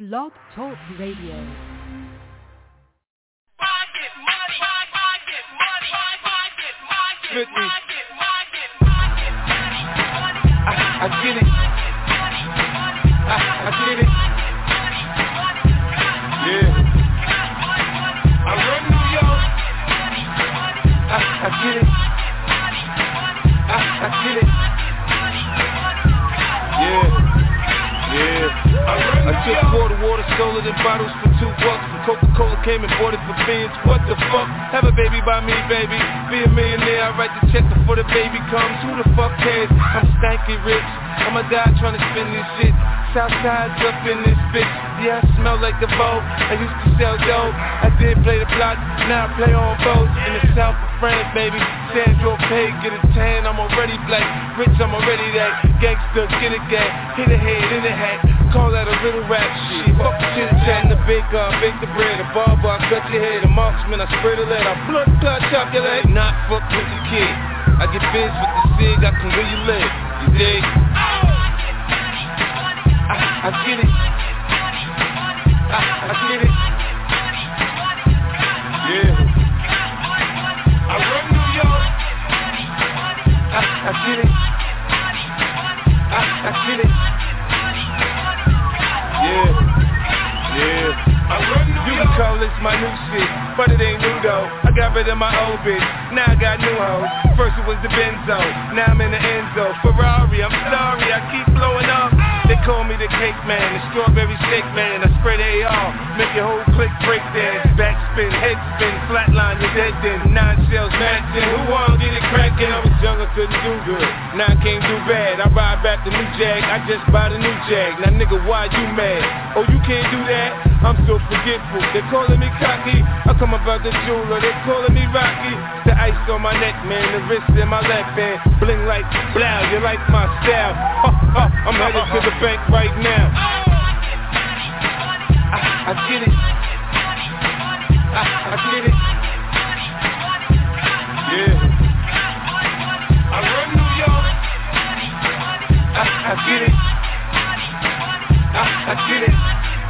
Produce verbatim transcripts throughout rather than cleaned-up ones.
Blog Talk Radio. Fit me. I, I get it. I, I get it. Yeah. I run New York. I, I get it. I, I get it. Yeah. Yeah. I, run I took water, water, stole it in bottles for two bucks. And Coca-Cola came and bought it for beans. What the fuck? Have a baby by me, baby. Be a millionaire. I write the check before the baby comes. Who the fuck cares? I'm stanky rich. I'ma die trying to spend this shit. Southside's up in this bitch. Yeah, I smell like the boat. I used to sell dope. I did play the block. Now I play on boats. In the south of France, baby. Sandro Pay, get a tan. I'm already black. Rich, I'm already that. Gangster, get a gang. Hit a head, in a hat. Call that a little rap shit. Fuck the chit chat. The baker, I bake the bread. The barber, I cut your head. The marksman, I spread a lead. I blood clot, chop your leg. Not fuck with the kid. I get biz with the cig. I can where you live. You dig? I, I get it. I, I get it. Yeah. I run New York. I, I get it. I, I get it. Yeah. Yeah. I run New York. You can call this my new shit, but it ain't new though. I got rid of my old bitch. Now I got new hoes. First it was the Benzo. Now I'm in the Enzo. Ferrari, I'm sorry, I keep blowing up. They call me the cake man, the strawberry shake man. I spread A R, make your whole clique break dance. Backspin, head spin, flatline, you're dead then. Nine shells matching, who wanna get it crackin'? I was younger, couldn't do good, now I can't do bad. I ride back the new Jag, I just buy the new Jag. Now nigga, why you mad? Oh, you can't do that? I'm so forgetful. They calling me cocky, I come about the jeweler. They calling me Rocky. The ice on my neck, man, the wrist in my left hand. Bling like blow, you like my style. Uh, uh, I'm headed to the bank right now. I, I get it. I, I get it. Yeah. I run New York. I, I get it. I, I get it.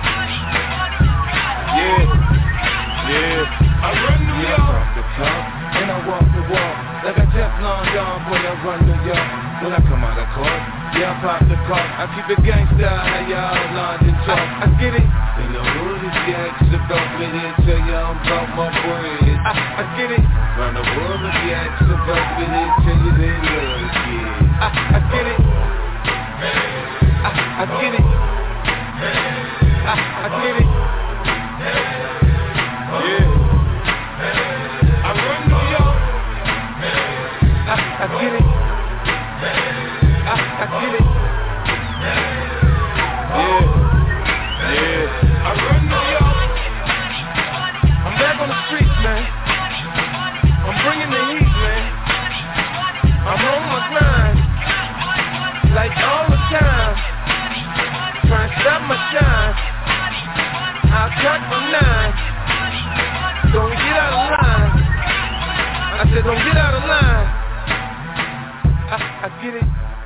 Yeah. Yeah. I run New York. I talk the talk and I walk the walk. Like a Teflon Don, boy, I run New York. When I come out of court, yeah, I pop the car. I keep it gangsta, how y'all London talk. I, I get it. In the hood, if you ask about me, they tell you I'm about my bread. I, I get it. Round the world, if you ask about me, they tell you they love it. I, I get it. I, I get it. I, I get it. Yeah. I run New York. I, I get it. I, I get it. Yeah. Yeah. I run New York. I'm back on the streets, man. I'm bringing the heat, man. I'm on my grind. Like all the time. Trying to stop my shine. I'll cut from nine. Don't get out of line. I said don't get out of line. I, I get it.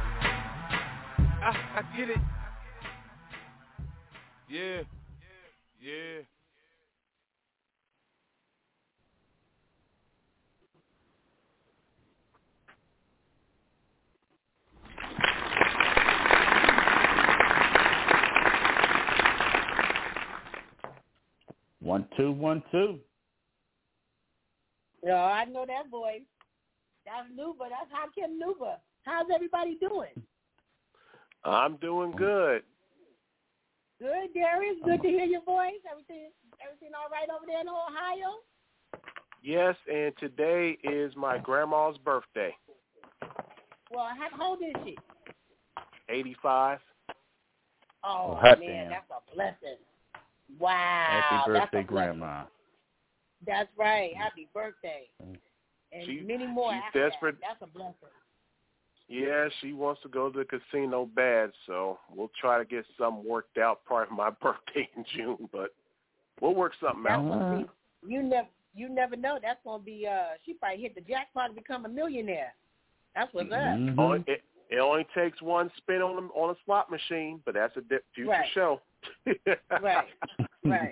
I, I get it. Yeah. Yeah. One, two, one, two. Yeah, I know that voice. That's Nuba. That's Hakim Nuba. How's everybody doing? I'm doing good. Good, Darius. Good to hear your voice. Everything, everything all right over there in Ohio? Yes, and today is my grandma's birthday. Well, how old is she? eighty-five. Oh, oh man, damn. That's a blessing. Wow. Happy birthday, that's Grandma. That's right. Happy birthday. And she, many more she's after desperate. That. That's a blessing. Yeah, she wants to go to the casino bad, so we'll try to get something worked out prior to my birthday in June, but we'll work something That's out. Gonna be, you never you never know. That's going to be, uh, she probably hit the jackpot and become a millionaire. That's what's mm-hmm. up. Oh, it, it only takes one spin on the, on a slot machine, but that's a dip, future right. show. Right, right,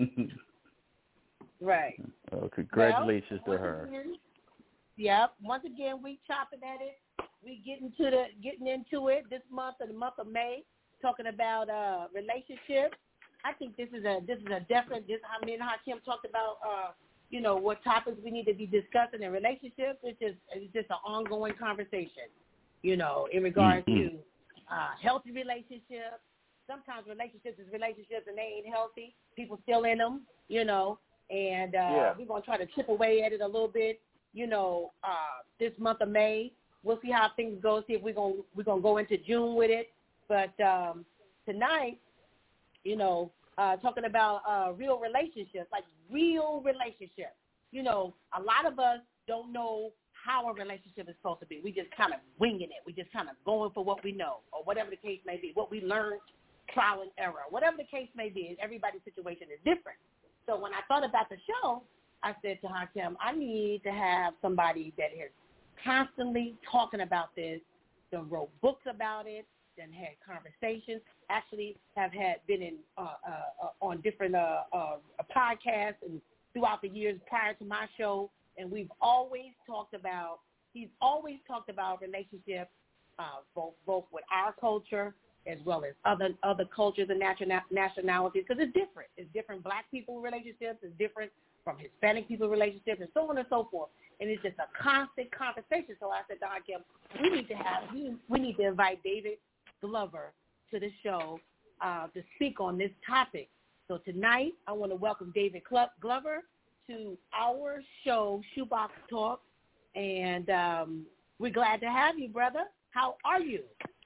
right. Oh, congratulations well, to her. Again, yep. Once again, we chopping at it. We getting to the getting into it this month, in the month of May, talking about uh, relationships. I think this is a this is a definite. This I mean, how Kim talked about, uh, you know, what topics we need to be discussing in relationships. It's just it's just an ongoing conversation, you know, in regards mm-hmm. to uh, healthy relationships. Sometimes relationships is relationships and they ain't healthy. People still in them, you know, and uh, yeah. we're gonna try to chip away at it a little bit, you know, uh, this month of May. We'll see how things go. See if we're gonna we're gonna go into June with it. But um, tonight, you know, uh, talking about uh, real relationships, like real relationships. You know, a lot of us don't know how a relationship is supposed to be. We just kind of winging it. We just kind of going for what we know, or whatever the case may be, what we learned, trial and error, whatever the case may be. Everybody's situation is different. So when I thought about the show, I said to Hakim, I need to have somebody that is constantly talking about this, then wrote books about it, then had conversations, actually have had been in uh, uh, uh, on different uh, uh, podcasts and throughout the years prior to my show, and we've always talked about, he's always talked about relationships, uh, both both with our culture as well as other other cultures and nationalities, because it's different. It's different black people relationships, it's different from Hispanic people relationships, and so on and so forth. And it's just a constant conversation. So I said to Hakim, we need to have, we, we need to invite David Glover to the show uh, to speak on this topic. So tonight, I want to welcome David Glover to our show, Shoebox Talk, and um, we're glad to have you, brother. How are you?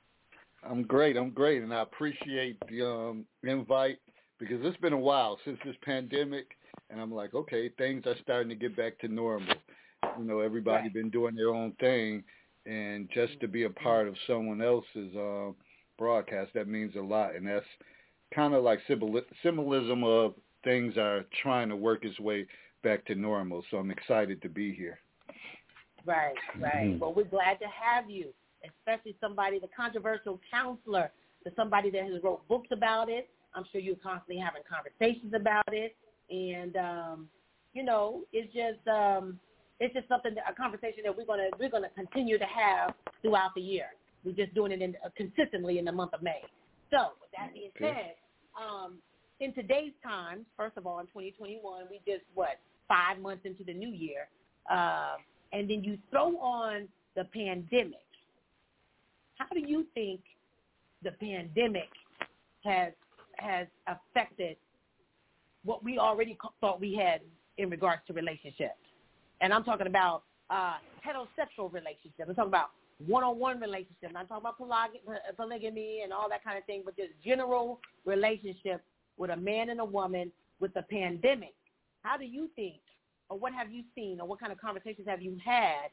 I'm great. I'm great, and I appreciate the um, invite because it's been a while since this pandemic, and I'm like, okay, things are starting to get back to normal. You know, everybody right. been doing their own thing, and just to be a part of someone else's uh, broadcast, that means a lot, and that's kind of like symbolism of things are trying to work its way back to normal, so I'm excited to be here. Right, right. Mm-hmm. Well, we're glad to have you, especially somebody, the controversial counselor, to somebody that has wrote books about it. I'm sure you're constantly having conversations about it, and, um, you know, it's just... Um, It's just something, that, a conversation that we're gonna we're gonna continue to have throughout the year. We're just doing it in, uh, consistently in the month of May. So, with that being okay. said, um, in today's times, first of all, in twenty twenty-one, we just what five months into the new year, uh, and then you throw on the pandemic. How do you think the pandemic has has affected what we already thought we had in regards to relationships? And I'm talking about uh, heterosexual relationships. I'm talking about one-on-one relationships. I'm not talking about polyg- polygamy and all that kind of thing, but just general relationships with a man and a woman with the pandemic. How do you think, or what have you seen, or what kind of conversations have you had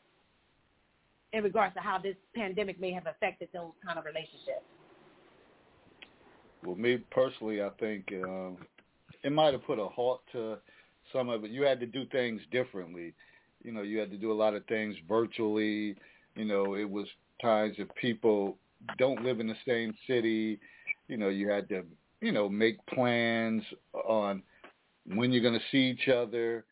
in regards to how this pandemic may have affected those kind of relationships? Well, me personally, I think um, it might have put a halt to some of it. You had to do things differently. You know, you had to do a lot of things virtually. You know, it was times if people don't live in the same city, you know, you had to, you know, make plans on when you're going to see each other.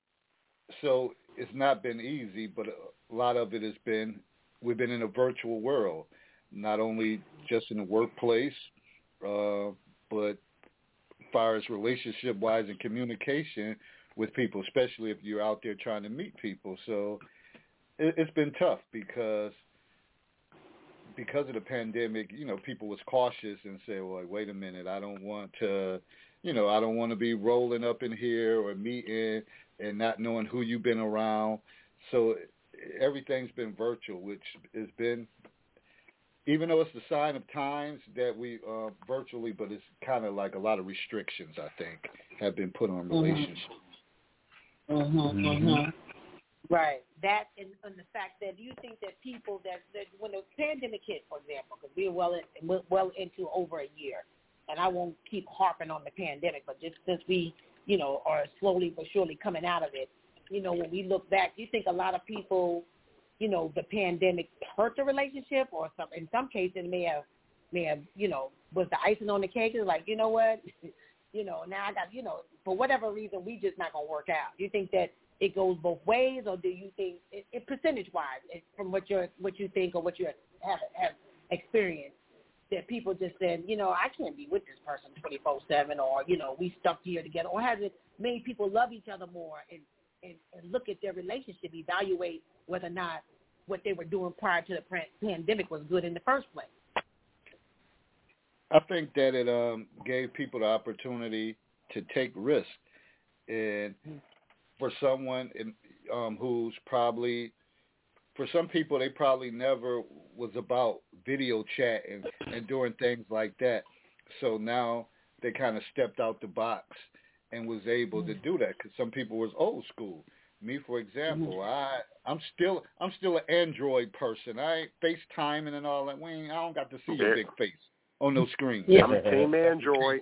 So it's not been easy, but a lot of it has been, we've been in a virtual world, not only just in the workplace, uh, but as far as relationship-wise and communication with people, especially if you're out there trying to meet people. So it, it's been tough because because of the pandemic, you know, people was cautious and said, well, wait a minute, I don't want to, you know, I don't want to be rolling up in here or meeting and not knowing who you've been around. So everything's been virtual, which has been, even though it's the sign of times that we uh, virtually, but it's kind of like a lot of restrictions, I think, have been put on relationships. Mm-hmm, mm-hmm. Right. That and, and the fact that you think that people that, that when the pandemic hit, for example, because we're well in, we're well into over a year, and I won't keep harping on the pandemic, but just since we, you know, are slowly but surely coming out of it, you know, when we look back, do you think a lot of people, you know, the pandemic hurt the relationship, or some, in some cases it may have may have, you know, was the icing on the cake. It's like, you know what, you know, now I got, you know, for whatever reason, we just not gonna work out. Do you think that it goes both ways, or do you think, it, it percentage-wise, it, from what you what you think or what you have have experienced, that people just said, you know, I can't be with this person twenty-four seven, or, you know, we stuck here together, or has it made people love each other more and, and, and look at their relationship, evaluate whether or not what they were doing prior to the pandemic was good in the first place? I think that it um, gave people the opportunity to take risks. And for someone um, who's probably, for some people, they probably never was about video chat and, and doing things like that. So now they kind of stepped out the box and was able to do that, because some people was old school. Me, for example, I I'm still I'm still an Android person. I ain't FaceTiming and all that. We ain't, I don't got to see your big face on no screen. Yeah. I'm team Android.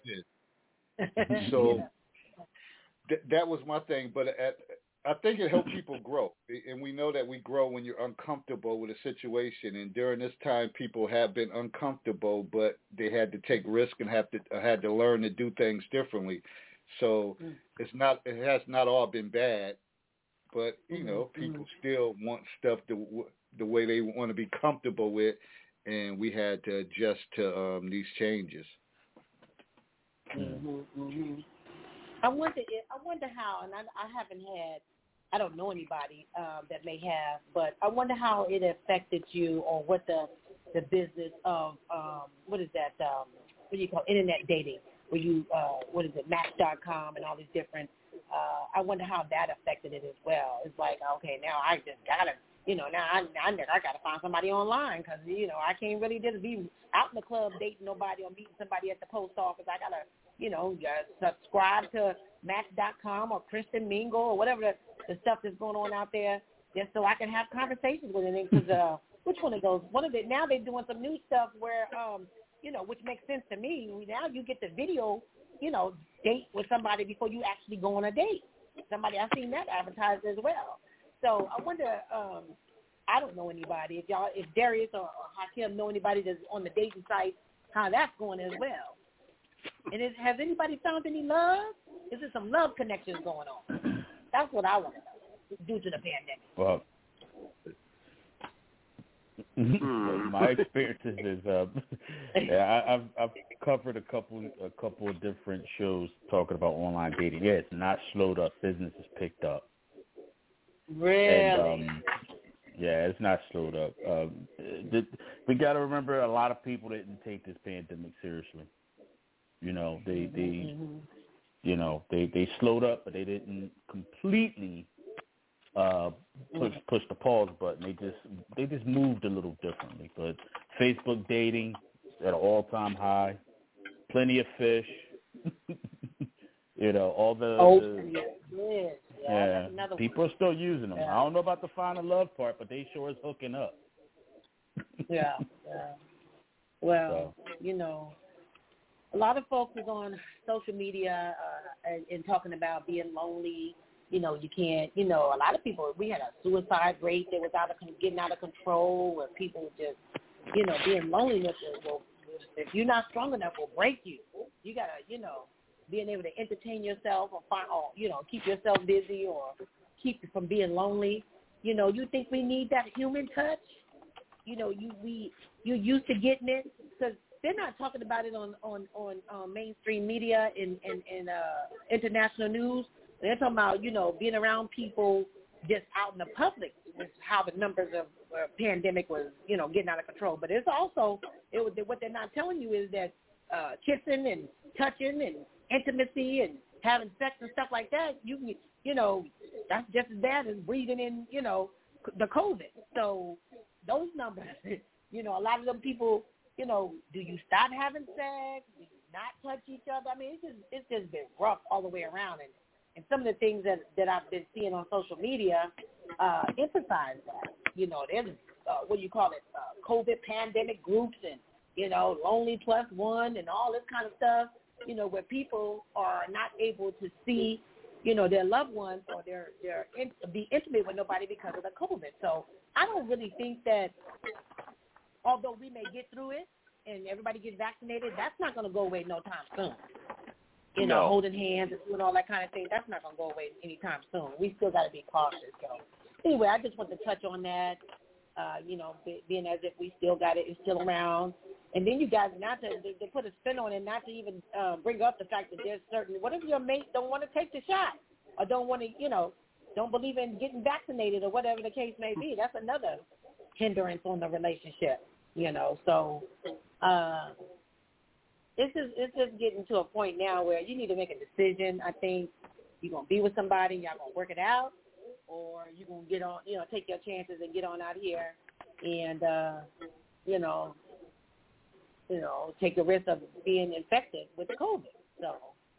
So th- that was my thing. But at, I think it helped people grow, and we know that we grow when you're uncomfortable with a situation. And during this time, people have been uncomfortable, but they had to take risk and have to had to learn to do things differently. So it's not it has not all been bad. But, you know, people still want stuff the, the way they want to be comfortable with, and we had to adjust to um, these changes. Mm-hmm, mm-hmm. I wonder I wonder how, and I, I haven't had, I don't know anybody um, that may have, but I wonder how it affected you, or what the the business of, um, what is that, um, what do you call it? Internet dating, where you, uh, what is it, Match dot com and all these different, Uh, I wonder how that affected it as well. It's like, okay, now I just gotta, you know, now I I, I gotta find somebody online, because, you know, I can't really just be out in the club dating nobody or meeting somebody at the post office. I gotta, you know, uh, subscribe to Match dot com or Christian Mingle or whatever the, the stuff that's going on out there, just so I can have conversations with it. Because uh, which one of those? One of the now they're doing some new stuff where, um, you know, which makes sense to me. Now you get the video, you know, date with somebody before you actually go on a date. Somebody, I've seen that advertised as well. So I wonder, um, I don't know anybody. If y'all, if Darius or, or Hakeem know anybody that's on the dating site, how that's going as well. And is, has anybody found any love? Is there some love connections going on? That's what I want to know, due to the pandemic. Well, my experiences is, uh, yeah, I, I've I've covered a couple a couple of different shows talking about online dating. Yeah, it's not slowed up. Business is picked up. Really? And, um, yeah, it's not slowed up. Um, the, we got to remember, a lot of people didn't take this pandemic seriously. You know, they they mm-hmm. you know they they slowed up, but they didn't completely Uh, push push the pause button. They just they just moved a little differently. But Facebook dating at an all time high, plenty of fish. you know, all the, oh, the yes. yeah, yeah people one. are still using them. Yeah. I don't know about the find and love part, but they sure is hooking up. yeah, yeah. Well, so. you know, a lot of folks is on social media uh, and, and talking about being lonely. You know, you can't, you know, a lot of people, we had a suicide rate that was out of, getting out of control, where people just, you know, being loneliness will, if you're not strong enough, will break you. You got to, you know, being able to entertain yourself or, find, or, you know, keep yourself busy or keep you from being lonely. You know, you think we need that human touch? You know, you we you're used to getting it, because they're not talking about it on, on, on uh, mainstream media and, and, and uh, international news. They're talking about, you know, being around people just out in the public, is how the numbers of uh, pandemic was, you know, getting out of control. But it's also, it was, what they're not telling you is that uh, kissing and touching and intimacy and having sex and stuff like that, you can, you know, that's just as bad as breathing in, you know, the COVID. So those numbers, you know, a lot of them people, you know, do you stop having sex? Do you not touch each other? I mean, it's just, it's just been rough all the way around. And And some of the things that, that I've been seeing on social media uh, emphasize that. You know, there's, uh, what do you call it, uh, COVID pandemic groups and, you know, Lonely Plus One and all this kind of stuff, you know, where people are not able to see, you know, their loved ones or their, their in, be intimate with nobody because of the COVID. So I don't really think that, although we may get through it and everybody gets vaccinated, that's not going to go away no time soon. You no. know, holding hands and doing all that kind of thing, that's not going to go away anytime soon. We still got to be cautious. So anyway, I just want to touch on that, uh, you know, being as if we still got it, it's still around. And then you guys, not to, they put a spin on it, not to even uh, bring up the fact that there's certain, what if your mate don't want to take the shot or don't want to, you know, don't believe in getting vaccinated or whatever the case may be? That's another hindrance on the relationship, you know. So uh, it's just, it's just getting to a point now where you need to make a decision. I think you're going to be with somebody, y'all going to work it out, or you're going to get on, you know, take your chances and get on out here and, uh, you know, you know, take the risk of being infected with COVID. So,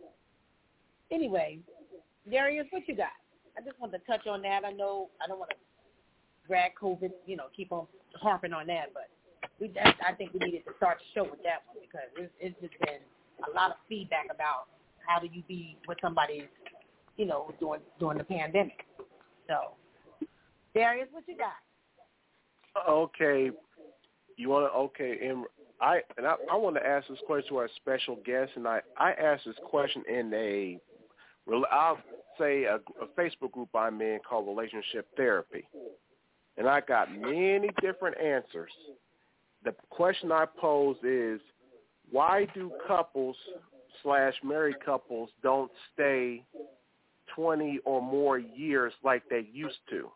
anyway, Darius, what you got? I just want to touch on that. I know I don't want to drag COVID, you know, keep on harping on that, but we that's, I think we needed to start the show with that one because it's, it's just been a lot of feedback about how do you be with somebody, you know, during during the pandemic. So, Darius, what you got? Okay, you want to okay, and I and I, I want to ask this question to our special guest, and I, I asked this question in a, I'll say a, a Facebook group I'm in called Relationship Therapy, and I got many different answers. The question I posed is, why do couples slash married couples don't stay twenty or more years like they used to?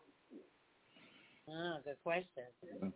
Oh, good question.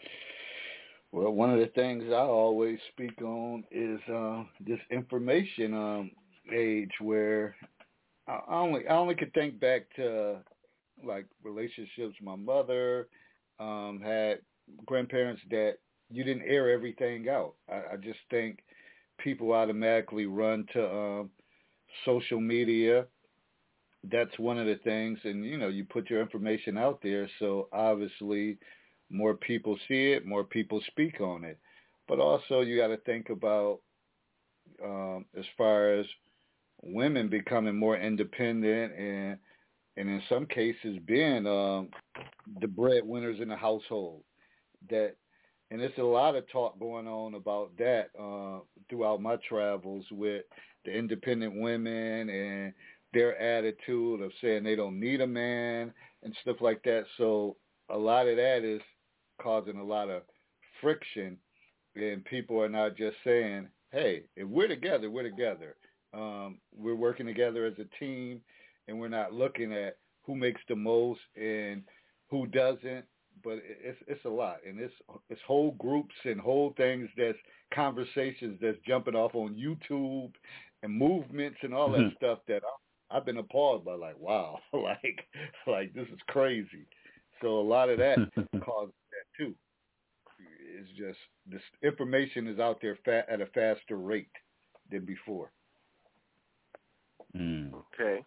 Well, one of the things I always speak on is uh, this information um, age where I only I only could think back to like relationships. My mother um, had grandparents that you didn't air everything out. I, I just think people automatically run to um, social media. That's one of the things, and you know, you put your information out there, so obviously more people see it, more people speak on it. But also you got to think about um, as far as women becoming more independent and and in some cases being um, the breadwinners in the household. That and there's a lot of talk going on about that uh, throughout my travels with the independent women and their attitude of saying they don't need a man and stuff like that. So a lot of that is causing a lot of friction, and people are not just saying, hey, if we're together, we're together. Um, we're working together as a team, and we're not looking at who makes the most and who doesn't. But it's it's a lot, and it's it's whole groups and whole things that's conversations that's jumping off on YouTube and movements and all that stuff that I, I've been appalled by. Like, wow, like like this is crazy. So a lot of that causes that too. It's just this information is out there fa- at a faster rate than before. Mm. Okay.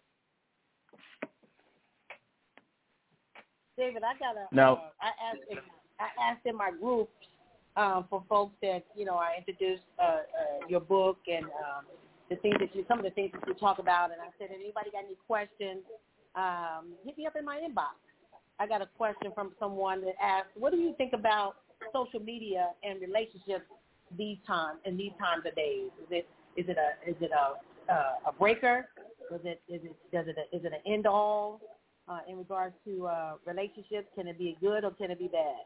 David, I got a. Now, uh, I asked. In, I asked in my groups um, for folks that you know I introduced uh, uh, your book and um, the things that you, some of the things that you talk about, and I said, if anybody got any questions, um, hit me up in my inbox. I got a question from someone that asked, what do you think about social media and relationships these times in these times of days? Is it is it a is it a uh, a breaker? Is it is it does it a, is it an end all? Uh, in regards to uh, relationships, can it be good or can it be bad?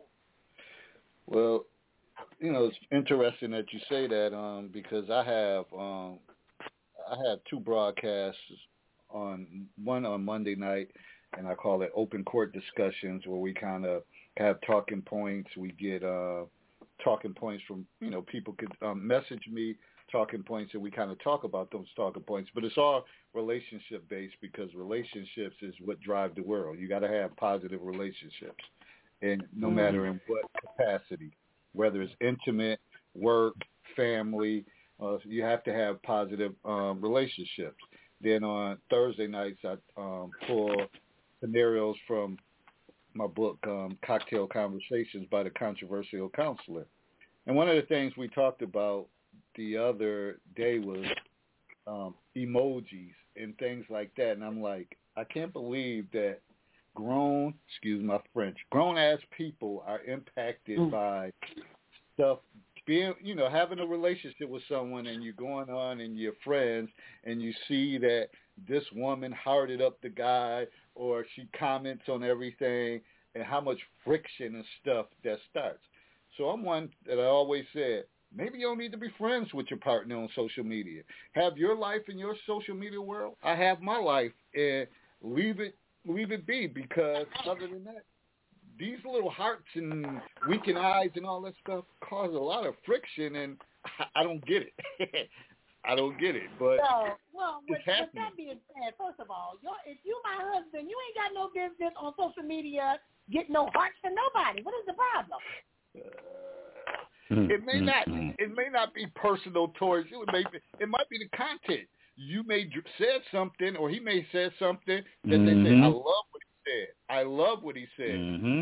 Well, you know, it's interesting that you say that um, because I have um, I have two broadcasts on one on Monday night, and I call it Open Court Discussions, where we kind of have talking points. We get uh, talking points from, you know, people could um, message me talking points, and we kind of talk about those talking points. But it's all relationship based because relationships is what drive the world. You got to have positive relationships, and no mm-hmm. matter in what capacity, whether it's intimate, work, family, uh, you have to have positive um, relationships. Then on Thursday nights, I um, pull scenarios from my book, um, Cocktail Conversations by the Controversial Counselor. And one of the things we talked about the other day was um, emojis and things like that. And I'm like, I can't believe that grown, excuse my French, grown-ass people are impacted mm. by stuff being, you know, having a relationship with someone and you're going on and you're friends and you see that this woman hearted up the guy or she comments on everything and how much friction and stuff that starts. So I'm one that I always said, maybe you don't need to be friends with your partner on social media. Have your life in your social media world. I have my life, and leave it leave it be, because other than that, these little hearts and winking eyes and all that stuff cause a lot of friction, and I, I don't get it. I don't get it, but so, well, with, it's happening. With that being said, first of all, you're, if you my husband, you ain't got no business on social media getting no hearts for nobody. What is the problem? Uh, it may not. It may not be personal towards you. It may. Be, it might be the content. You may said something, or he may said something that mm-hmm. they say, "I love what he said. I love what he said." Mm-hmm.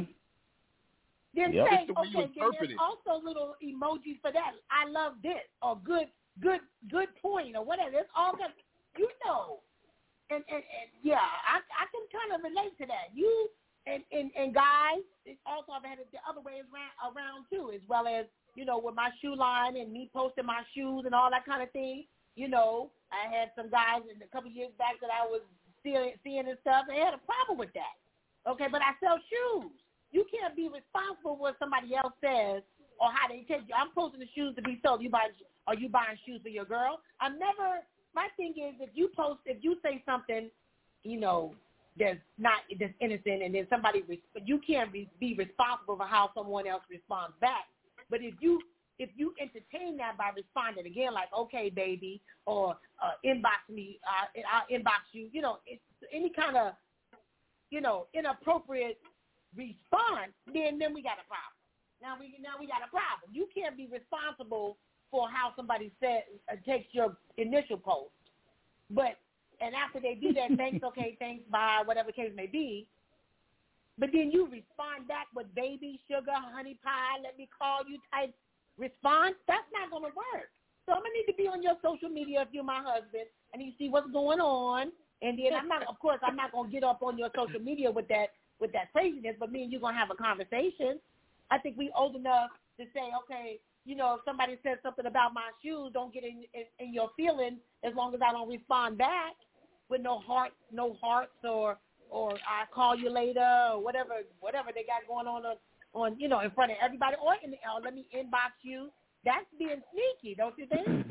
Then yep. say, the way okay, you then interpret there's it. also little emojis for that. I love this, or good, good, good point, or whatever. It's all good. You know, and and, and yeah, I I can kind of relate to that. You and and, and guys, it also I've had it the other way around around too, as well as, you know, with my shoe line and me posting my shoes and all that kind of thing. You know, I had some guys in a couple of years back that I was seeing, seeing and stuff. They had a problem with that. Okay, but I sell shoes. You can't be responsible for what somebody else says or how they take you. I'm posting the shoes to be sold. You buy, are you buying shoes for your girl? I'm never. My thing is, if you post, if you say something, you know, that's not that's innocent, and then somebody, you can't be, be responsible for how someone else responds back. But if you if you entertain that by responding again, like, okay, baby, or uh, inbox me, uh, I'll inbox you, you know, it's any kind of, you know, inappropriate response, then then we got a problem. Now we now we got a problem. You can't be responsible for how somebody said uh, takes your initial post, but and after they do that, thanks, okay, thanks, bye, whatever the case may be. But then you respond back with baby, sugar, honey pie, let me call you type response. That's not going to work. So I'm going to need to be on your social media if you're my husband and you see what's going on. And then I'm not, of course, I'm not going to get up on your social media with that with that craziness, but me and you going to have a conversation. I think we old enough to say, okay, you know, if somebody says something about my shoes, don't get in, in, in your feelings as long as I don't respond back with no heart, no hearts or or I call you later, or whatever, whatever they got going on, on, on you know, in front of everybody, or, in the, or let me inbox you. That's being sneaky, don't you think?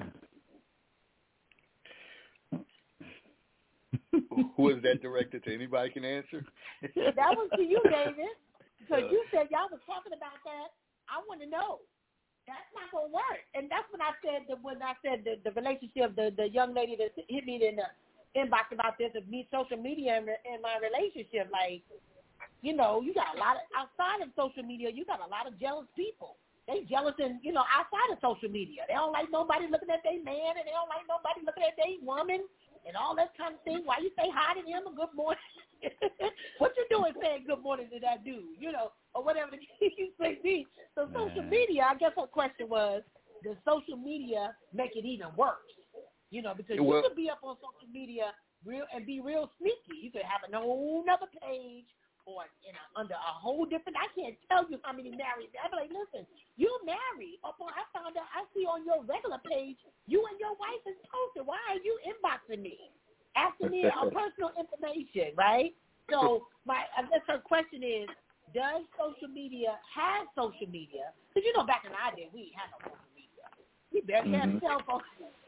Who is that directed to? Anybody can answer? That was to you, David, because you said y'all was talking about that. I want to know. That's not going to work. And that's when I said, the, when I said the, the relationship, the, the young lady that hit me in the inbox about this of me social media and in my relationship. Like, you know, you got a lot of outside of social media, you got a lot of jealous people. They jealous in, you know, outside of social media. They don't like nobody looking at their man, and they don't like nobody looking at their woman and all that kind of thing. Why you say hi to him or good morning? What you doing saying good morning to that dude, you know, or whatever the case may be. So social media, I guess her question was, does social media make it even worse? You know, because you well, could be up on social media real and be real sneaky. You could have a whole other page or in a, under a whole different. I can't tell you how many married. I'm like, listen, you're married. Up on, I found out. I see on your regular page, you and your wife is posted. Why are you inboxing me, asking me our personal information, right? So my, I guess her question is, does social media have social media? Because you know, back in our day, we didn't have no social media. We barely mm-hmm. had cell phones.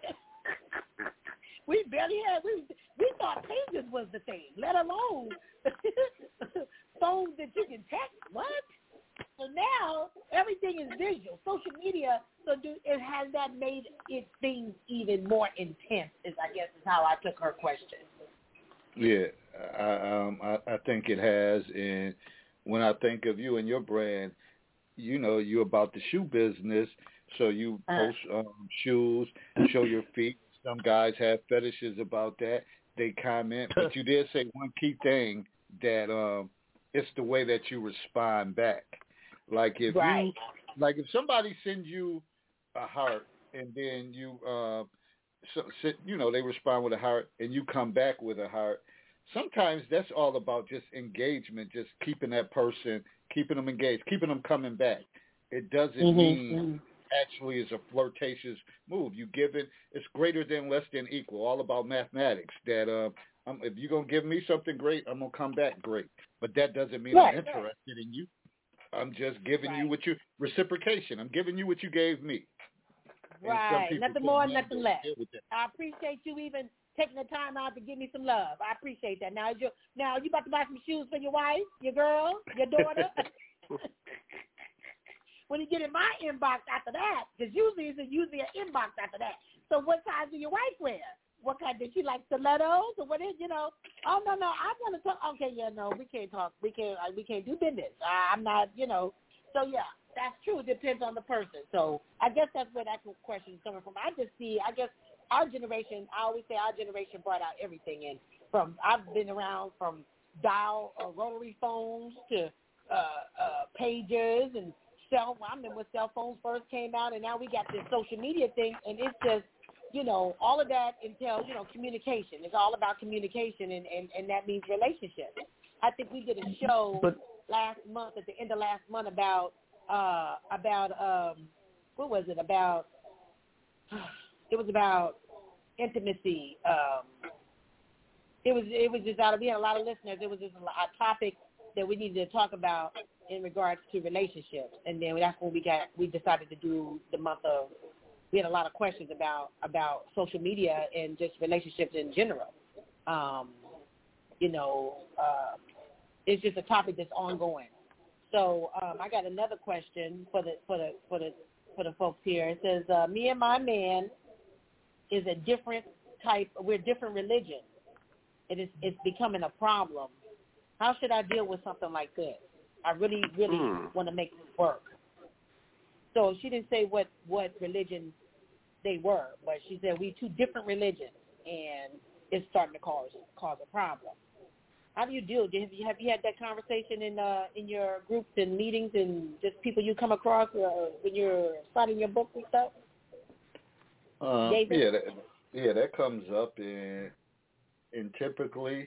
We barely had, we, we thought pages was the thing, let alone phones that you can text. What? So now everything is visual. Social media, so do, it has that made it things even more intense, is I guess is how I took her question. Yeah, I, um, I, I think it has. And when I think of you and your brand, you know, you're about the shoe business, so you post um, shoes, show your feet. Some guys have fetishes about that. They comment. But you did say one key thing, that um, it's the way that you respond back. Like if right. you, like if somebody sends you a heart and then you, uh, so, you know, they respond with a heart and you come back with a heart, sometimes that's all about just engagement, just keeping that person, keeping them engaged, keeping them coming back. It doesn't mm-hmm. mean actually is a flirtatious move. You give it, it's greater than, less than, equal. All about mathematics. That uh, I'm, if you're gonna give me something great, I'm gonna come back great. But that doesn't mean right, I'm interested right. in you. I'm just giving right. you what you reciprocation. I'm giving you what you gave me. Right. Nothing more, nothing less. I appreciate you even taking the time out to give me some love. I appreciate that. Now, you now you about to buy some shoes for your wife, your girl, your daughter. When you get in my inbox after that, because usually it's usually an inbox after that. So what size do your wife wear? What kind? Did she like stilettos or what is, you know? Oh, no, no, I want to talk. Okay, yeah, no, we can't talk. We can't, uh, we can't do business. Uh, I'm not, you know. So, yeah, that's true. It depends on the person. So I guess that's where that question is coming from. I just see, I guess our generation, I always say our generation brought out everything in. From, I've been around from dial uh, rotary phones to uh, uh, pagers and cell. I remember when cell phones first came out, and now we got this social media thing, and it's just, you know, all of that entails, you know, communication. It's all about communication, and, and, and that means relationships. I think we did a show but, last month, at the end of last month, about, uh, about um, what was it, about, it was about intimacy. Um, it was it was just out of, we had a lot of listeners. It was just a topic that we needed to talk about in regards to relationships. And then that's when we got, we decided to do the month of, we had a lot of questions about, about social media and just relationships in general. Um, you know, uh, it's just a topic that's ongoing. So um, I got another question for the for the for the for the folks here. It says, uh, "Me and my man is a different type. We're different religion. It is it's becoming a problem. How should I deal with something like this? I really really mm. want to make this work." So she didn't say what what religion they were, but she said we two different religions, and it's starting to cause cause a problem. How do you deal? Have you have you had that conversation in uh, in your groups and meetings and just people you come across uh, when you're starting your books and stuff? Um, yeah, that, yeah, that comes up, and and typically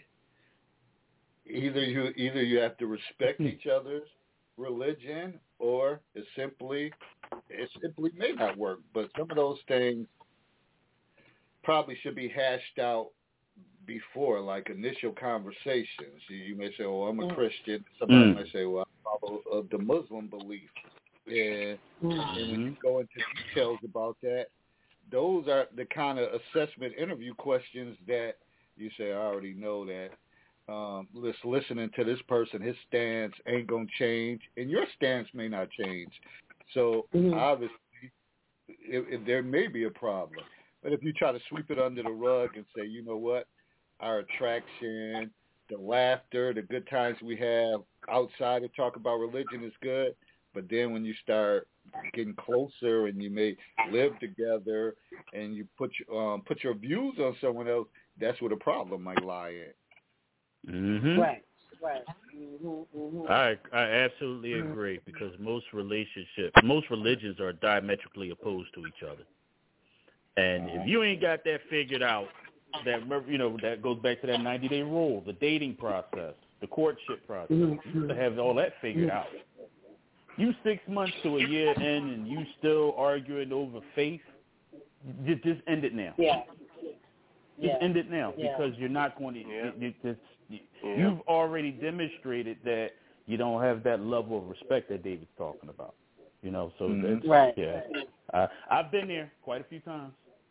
either you either you have to respect each other's religion, or it simply it simply may not work. But some of those things probably should be hashed out before, like initial conversations. You, you may say, "Oh, I'm a Christian." Somebody mm. might say, "Well, I follow uh, the Muslim belief." And, mm-hmm. and when you go into details about that, those are the kind of assessment interview questions that you say, "I already know that." Um, just listening to this person, his stance ain't gonna change, and your stance may not change. So mm-hmm. obviously, if, if there may be a problem. But if you try to sweep it under the rug and say, "You know what? Our attraction, the laughter, the good times we have outside of talk about religion is good," but then when you start getting closer and you may live together and you put your, um, put your views on someone else, that's where the problem might lie in. Mm-hmm. Right, right. Mm-hmm, mm-hmm. I I absolutely agree, because most relationships, most religions are diametrically opposed to each other, and if you ain't got that figured out, that, you know, that goes back to that ninety-day rule, the dating process, the courtship process. You used to have all that figured out. You six months to a year in and you still arguing over faith, just, just end it now. Yeah. Just yeah. end it now, yeah. because you're not going to, yeah. you, you, you, yeah. you've already demonstrated that you don't have that level of respect that David's talking about. You know, so mm-hmm. that's, right. yeah. Uh, I've been there quite a few times.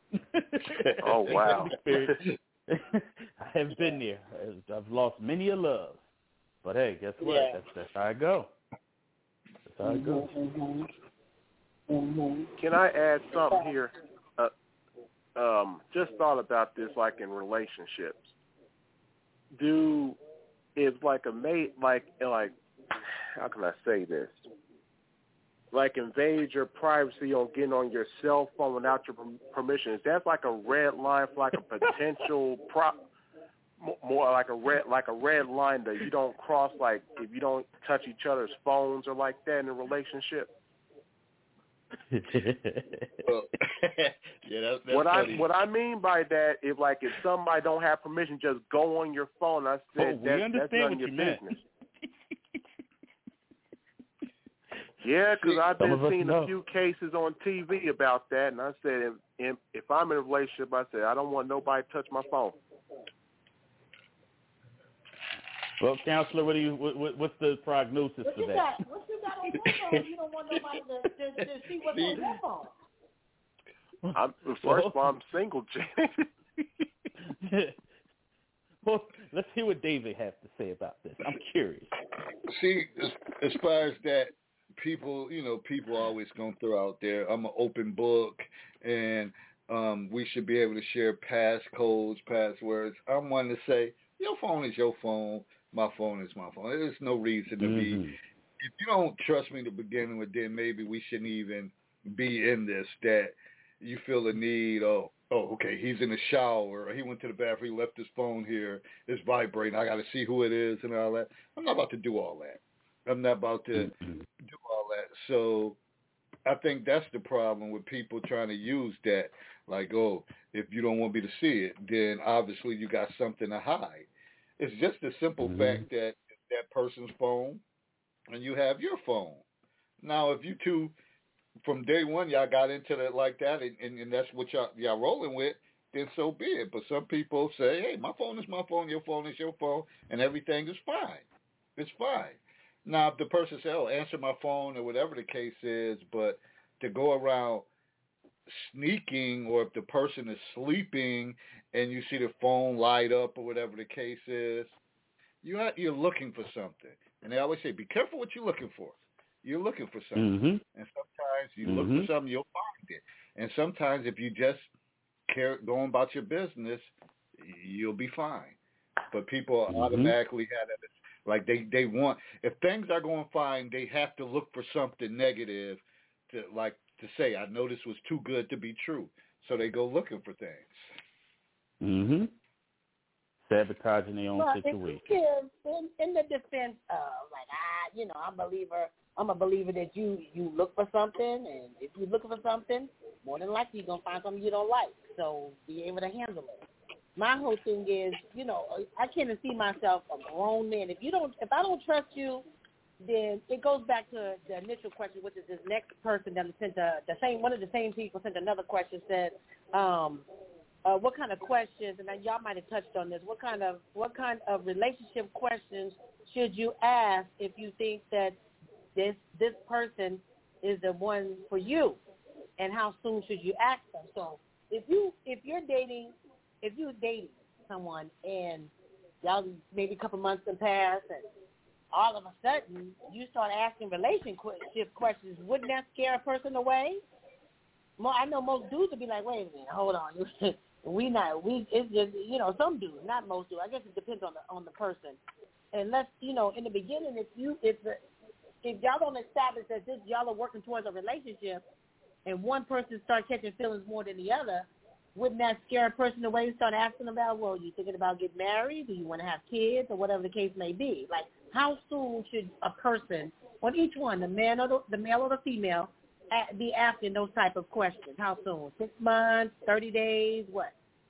Oh, wow. I have been there. I've lost many a love. But, hey, guess what? Yeah. That's, that's how I go. That's how I go. Mm-hmm. Mm-hmm. Can I add something here? Uh, um, just thought about this, like in relationships. Do, is like a mate, like, like, how can I say this? Like invade your privacy on getting on your cell phone without your permission. Is that like a red line for like a potential pro? More like a red, like a red line that you don't cross. Like if you don't touch each other's phones or like that in a relationship. Well, yeah, that's, that's what funny. I what I mean by that is like if somebody don't have permission, just go on your phone. I said oh, we that, understand that's none what of your you meant. business. Yeah, because I've been seeing know. a few cases on T V about that, and I said, if, if, if I'm in a relationship, I said, I don't want nobody to touch my phone. Well, counselor, what do you? What, what's the prognosis what for you that? Got, what you got on your phone? You don't want nobody to, to, to see what's on your phone. I'm, first of all, I'm single, Jay. Well, let's hear what David has to say about this. I'm curious. See, as, as far as that, people, you know, people always going to throw out there, I'm an open book, and um, we should be able to share passcodes, passwords. I'm one to say, your phone is your phone, my phone is my phone. There's no reason to mm-hmm. be. If you don't trust me to begin with, then maybe we shouldn't even be in this, that you feel the need, oh, oh, okay, he's in the shower, or he went to the bathroom, he left his phone here, it's vibrating, I got to see who it is and all that. I'm not about to do all that. I'm not about to mm-hmm. do all that. So I think that's the problem with people trying to use that. Like, oh, if you don't want me to see it, then obviously you got something to hide. It's just the simple mm-hmm. fact that that person's phone and you have your phone. Now, if you two, from day one, y'all got into that like that, and, and, and that's what y'all, y'all rolling with, then so be it. But some people say, hey, my phone is my phone, your phone is your phone, and everything is fine. It's fine. Now, if the person says, oh, answer my phone or whatever the case is, but to go around sneaking, or if the person is sleeping and you see the phone light up or whatever the case is, you're, not, you're looking for something. And they always say, be careful what you're looking for. You're looking for something. Mm-hmm. And sometimes you mm-hmm. look for something, you'll find it. And sometimes if you just care going about your business, you'll be fine. But people mm-hmm. automatically have that. Like they, they want, if things are going fine, they have to look for something negative to like to say, I know this was too good to be true. So they go looking for things. Mm-hmm. Sabotaging their own well, situation. If you give, in, in the defense of, like, ah, you know, I'm a believer, I'm a believer that you, you look for something, and if you're looking for something, more than likely you're going to find something you don't like. So be able to handle it. My whole thing is, you know, I can't see myself a grown man. If you don't, if I don't trust you, then it goes back to the initial question, which is this next person that sent the, the same, one of the same people sent another question, said, um, uh, what kind of questions, and y'all might have touched on this, what kind of, what kind of relationship questions should you ask if you think that this, this person is the one for you, and how soon should you ask them? So if you, if you're dating, if you're dating someone and y'all maybe a couple months have passed and all of a sudden you start asking relationship questions, wouldn't that scare a person away? Well, I know most dudes would be like, wait a minute, hold on. we not, we, it's just, you know, some dudes, not most dudes. I guess it depends on the, on the person. And let's, you know, in the beginning, if you, if the, if y'all don't establish that this, y'all are working towards a relationship and one person starts catching feelings more than the other, wouldn't that scare a person away and start asking about, well, you thinking about getting married? Do you want to have kids? Or whatever the case may be. Like, how soon should a person, on each one, the man or the, the male or the female, be asking those type of questions? How soon? Six months, thirty days, what?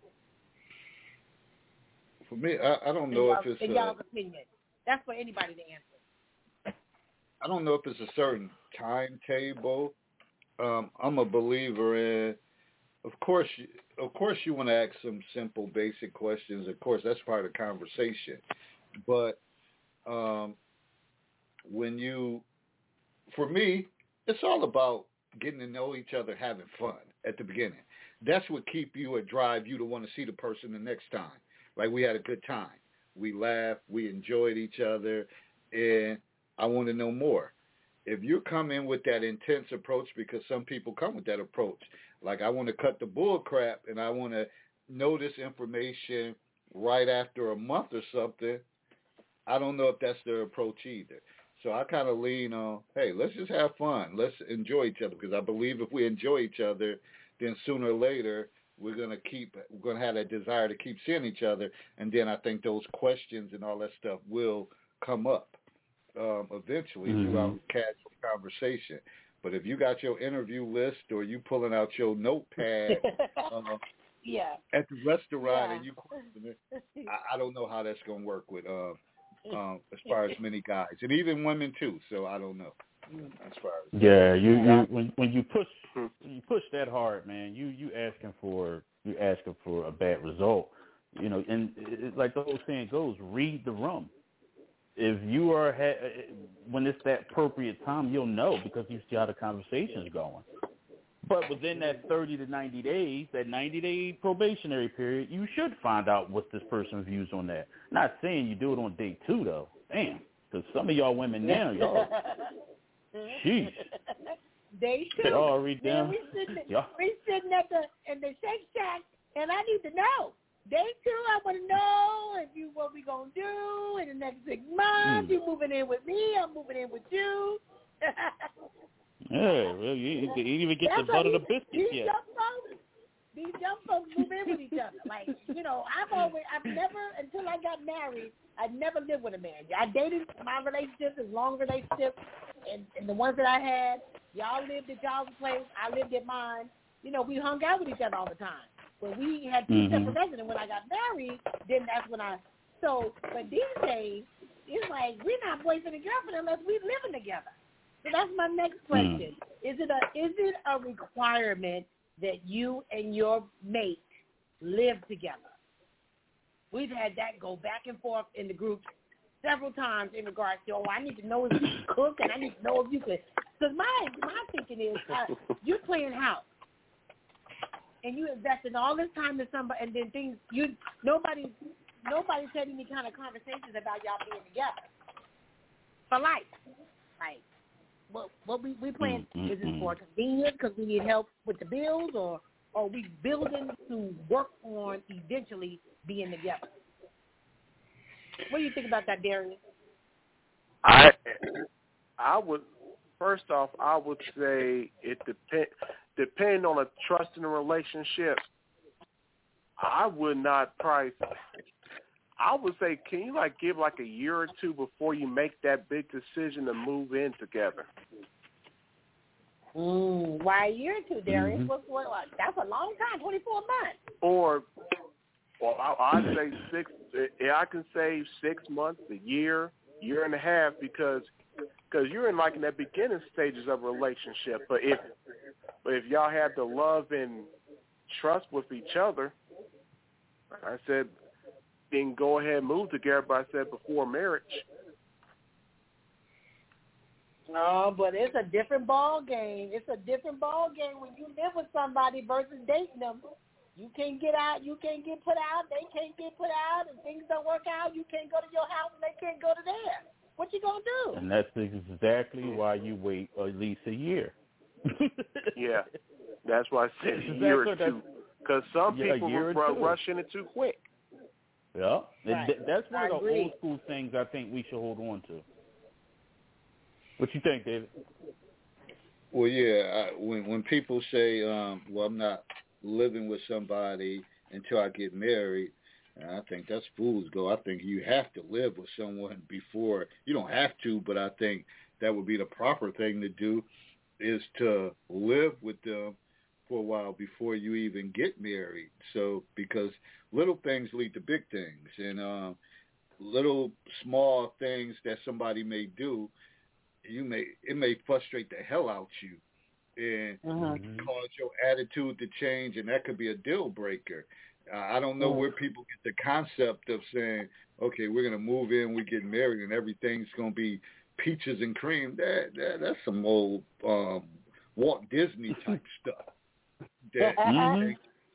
For me, I, I don't know if it's... In y'all's uh, opinion. That's for anybody to answer. I don't know if it's a certain timetable. Um, I'm a believer in... Of course, of course, you want to ask some simple, basic questions. Of course, that's part of the conversation. But um, when you, for me, it's all about getting to know each other, having fun at the beginning. That's what keep you or drive you to want to see the person the next time. Like, we had a good time. We laughed. We enjoyed each other. And I want to know more. If you come in with that intense approach, because some people come with that approach, like I want to cut the bull crap and I want to know this information right after a month or something, I don't know if that's their approach either. So I kind of lean on, hey, let's just have fun. Let's enjoy each other, because I believe if we enjoy each other, then sooner or later we're going to keep, we're going to have that desire to keep seeing each other, and then I think those questions and all that stuff will come up. Um, eventually mm-hmm. throughout casual conversation. But if you got your interview list or you pulling out your notepad uh, yeah. at the restaurant yeah. and you question it, I, I don't know how that's going to work with uh, um, as far as many guys. And even women too, so I don't know. As far as yeah, you, you when when you push when you push that hard, man, you you asking for you asking for a bad result. You know, and it, like the whole saying goes, read the room. If you are ha- when it's that appropriate time, you'll know because you see how the conversation's going. But within that thirty to ninety days, that ninety-day probationary period, you should find out what this person's views on that. Not saying you do it on day two, though. Damn, because some of y'all women now, y'all, jeez. Day two. They already down. We sitting, yeah. we sitting at the in the Shake Shack, and I need to know. Day two, I want to know if you what we gonna do in the next six months. Mm. You moving in with me? I'm moving in with you. Yeah, well, you, you even get That's the butt of the these, biscuits these yet. Young folks, these young folks move in with each other. Like, you know, I've always, I've never, until I got married, I never lived with a man. I dated my relationships as long relationships, and, and the ones that I had, y'all lived at y'all's place, I lived at mine. You know, we hung out with each other all the time. But we had two mm-hmm. separate residents. When I got married, then that's when I, so, but these days, it's like, we're not boyfriend and girlfriend unless we're living together. So that's my next question. Mm. Is it a is it a requirement that you and your mate live together? We've had that go back and forth in the group several times in regards to, oh, I need to know if you can cook, and I need to know if you can. Because my my thinking is, uh, you're playing house, and you invested all this time in somebody, and then things you nobody nobody's had any kind of conversations about y'all being together for life, like. What, what we we playing mm-hmm. is it for convenience because we need help with the bills, or, or are we building to work on eventually being together? What do you think about that, Darius? I I would first off I would say it depend depending on a trust in a relationship. I would not price. I would say, can you like give like a year or two before you make that big decision to move in together? Mm, why a year or two, Darius? Mm-hmm. What, what, what, that's a long time, twenty-four months. Or, or I, I'd say six. I can say six months, a year, year and a half, because because you're in like in the beginning stages of a relationship. But if but if y'all have the love and trust with each other, I said. Then go ahead and move together, but I said before marriage. No, but it's a different ball game. It's a different ball game when you live with somebody versus dating them. You can't get out. You can't get put out. They can't get put out, and things don't work out. You can't go to your house, and they can't go to theirs. What you gonna do? And that's exactly why you wait at least a year. Yeah, that's why I said a year or two, because some yeah, people will rush in it too quick. Yeah, right. That's one I of the agree. old school things I think we should hold on to. What you think, David? Well, yeah, I, when when people say, um, "Well, I'm not living with somebody until I get married," and I think that's fool's gold. I think you have to live with someone before. You don't have to, but I think that would be the proper thing to do, is to live with them for a while before you even get married. So because little things lead to big things, and um, little small things that somebody may do, you may it may frustrate the hell out you and mm-hmm. cause your attitude to change, and that could be a deal breaker. Uh, I don't know mm. where people get the concept of saying, okay, we're going to move in, we get married, and everything's going to be peaches and cream. That, that That's some old um, Walt Disney type stuff. That mm-hmm.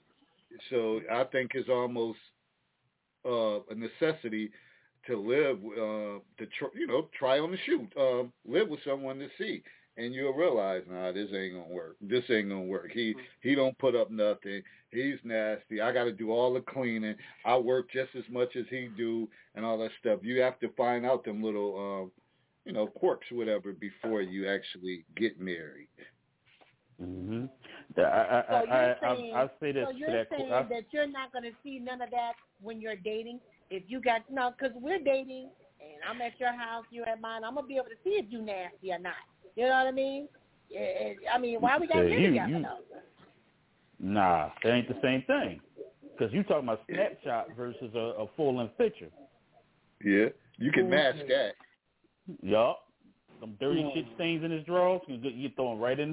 So I think it's almost uh, a necessity to live, uh, to tr- you know, try on the shoot, um, live with someone to see, and you'll realize, nah, this ain't gonna work. This ain't gonna work. He he don't put up nothing. He's nasty. I got to do all the cleaning. I work just as much as he do, and all that stuff. You have to find out them little, um, you know, quirks, whatever, before you actually get married. Mm-hmm. I, I, so you're I, saying, I, I say this so you're that, saying I, that you're not going to see none of that when you're dating? If you got, no, because we're dating, and I'm at your house, you're at mine, I'm going to be able to see if you nasty or not. You know what I mean? I mean, why we got to live together, you, though? Nah, that ain't the same thing. Because you're talking about snapshot versus a, a full-length picture. Yeah, you can mask that. Yup. them dirty shit stains in his drawers, you, you throw them right in.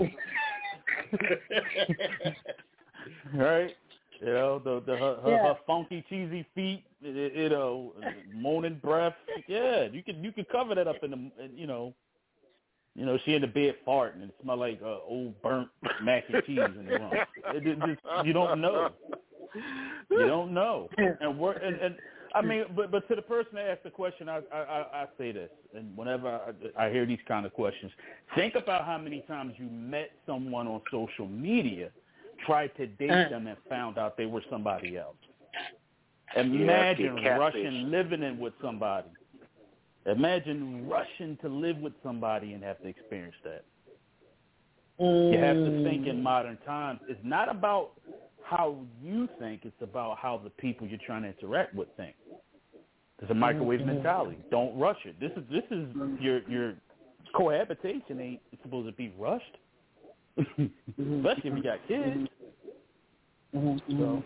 Right? You know, the, the her, her, yeah. her funky, cheesy feet, you know, moaning breath. Yeah, you can you can cover that up in the, you know, you know, she in the bed farting and it smell like uh, old burnt mac and cheese in the room. It, it just, you don't know. You don't know. And we're and, and I mean, but but to the person that asked the question, I I, I say this, and whenever I, I hear these kind of questions, think about how many times you met someone on social media, tried to date them, and found out they were somebody else. Imagine yeah, rushing living in with somebody. Imagine rushing to live with somebody and have to experience that. Mm. You have to think in modern times. It's not about how you think. It's about how the people you're trying to interact with think. It's a microwave mm-hmm. mentality. Don't rush it. This is this is your your cohabitation ain't supposed to be rushed, especially if you got kids. Mm-hmm. So.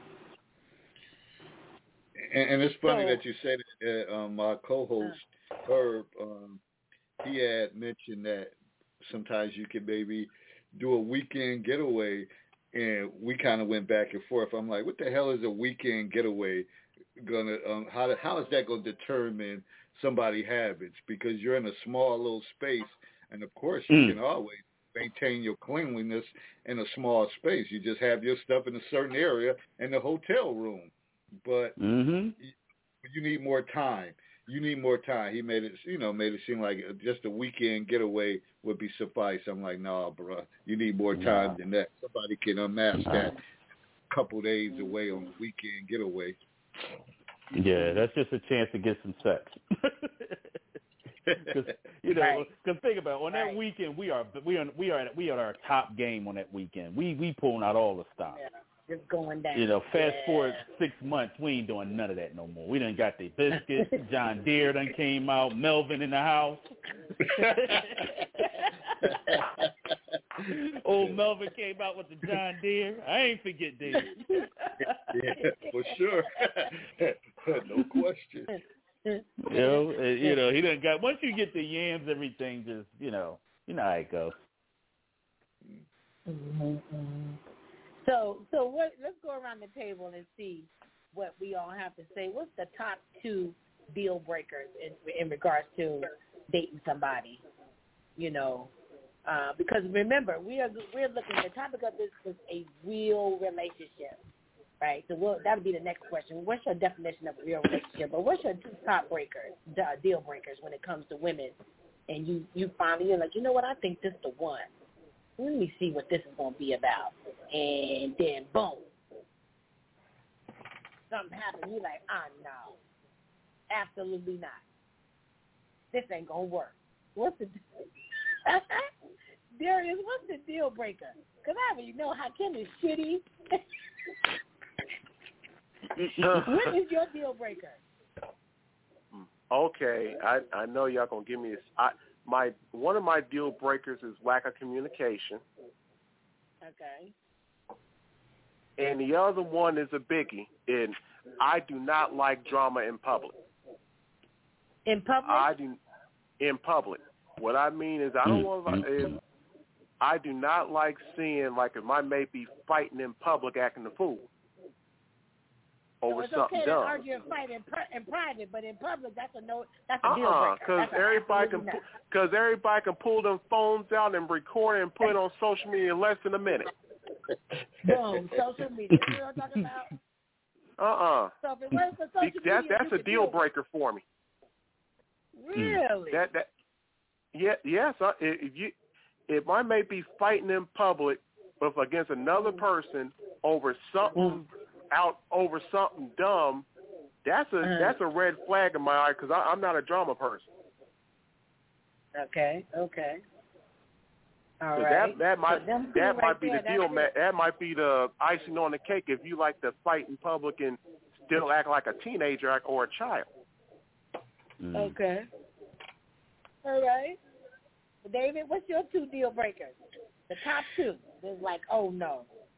And, and it's funny so, that you said that uh, um, my co-host Herb, um, he had mentioned that sometimes you can maybe do a weekend getaway, and we kind of went back and forth. I'm like, what the hell is a weekend getaway gonna? Um, how how is that gonna determine somebody's habits? Because you're in a small little space, and of course you mm. can always maintain your cleanliness in a small space. You just have your stuff in a certain area in the hotel room, but mm-hmm. you, you need more time. You need more time. He made it, you know, made it seem like just a weekend getaway would be suffice. I'm like, nah, bro, you need more time nah. than that. Somebody can unmask nah. that a couple days away on a weekend getaway. Yeah, that's just a chance to get some sex. Cause, you know, because right. think about it, on that right. weekend we are we are we are at, we are at our top game on that weekend. We we pulling out all the stops. Yeah. Just going down. You know, fast yeah. forward six months, we ain't doing none of that no more. We done got the biscuits. John Deere done came out. Melvin in the house. Old Melvin came out with the John Deere. I ain't forget Deere. Yeah, for sure. No question. You know, you know, he done got. Once you get the yams, everything just, you know, you know how it goes. Mm-hmm. So, so what, let's go around the table and see what we all have to say. What's the top two deal breakers in, in regards to dating somebody? You know, uh, because remember, we are we're looking. The topic of this is a real relationship, right? So we'll, that'll be the next question. What's your definition of a real relationship? But what's your two top breakers, uh, deal breakers, when it comes to women? And you, you finally you're like, you know what? I think this is the one. Let me see what this is going to be about. And then, boom, something happened. You're like, ah, oh, no, absolutely not. This ain't going to work. What's the Darius, what's the deal breaker? Because I already know how Kim is shitty. What is your deal breaker? Okay, I, I know y'all going to give me this. I, My one of my deal breakers is lack of communication. Okay. And the other one is a biggie, and I do not like drama in public. In public? I do in public. What I mean is I don't want is I do not like seeing like if my mate be fighting in public acting a fool over so it's something okay dumb. To argue and fight in, pr- in private, but in public, that's a no. That's a uh-uh, deal breaker. Because everybody can, because everybody can pull them phones out and record it and put it on social media in less than a minute. Boom, social media. You know what I'm talking about? Uh-uh. So if it wasn't for social that, media, that's a deal breaker for me. Really? That that. Yeah. Yes. Uh, if you, if I may be fighting in public, but against another person over something. Mm. out over something dumb, that's a uh-huh. that's a red flag in my eye because I'm not a drama person. Okay, okay, all so right. That that might so that right might be there, the deal. Ma- that might be the icing on the cake if you like to fight in public and still act like a teenager or a child. Mm. Okay, all right. David, what's your two deal breakers? The top two. There's like, oh no.